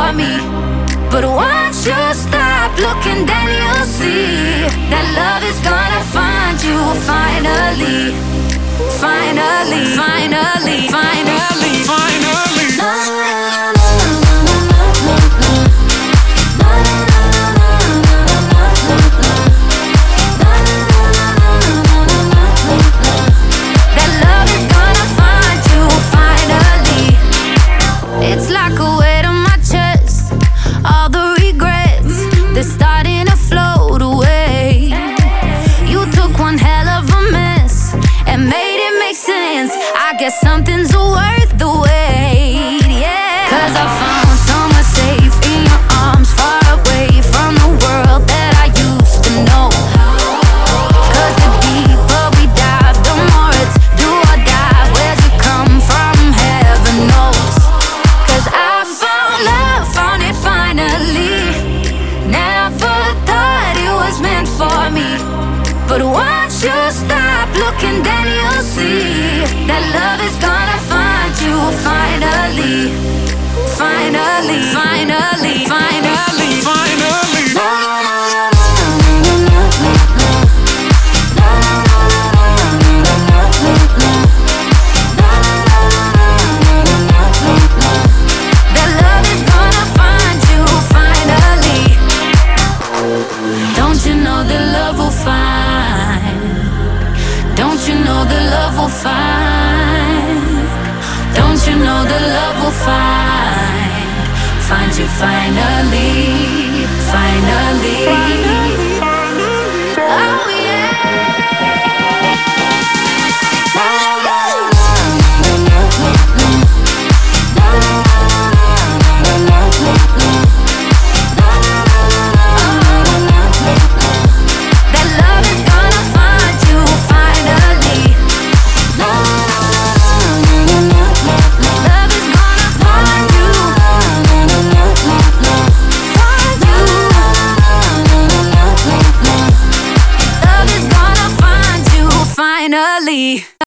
for me. But once you stop looking, then you'll see that love is gonna find you finally. Finally, finally, finally, finally. That love is gonna find you finally. It's like a weight on my chest. All the regrets, they're starting to float away. You took one hell of a mess and made it make sense. I guess something's worth the wait, yeah. 'Cause I found somewhere safe in your arms, far away from the world that I used to know. 'Cause the deeper we dive, the more it's do or die. Where'd you come from? Heaven knows. 'Cause I found love, found it finally. Never thought it was meant for me. But once you stop looking, then you'll see that love is gonna find you finally. Finally, finally, finally, finally. That love is gonna find you finally. Don't you know that love will find? Don't you know that love will find? Don't you know that love will find you finally, finally. Oh yeah. That love is gonna find you finally. Love is gonna find you. Find you. Love is gonna find you finally.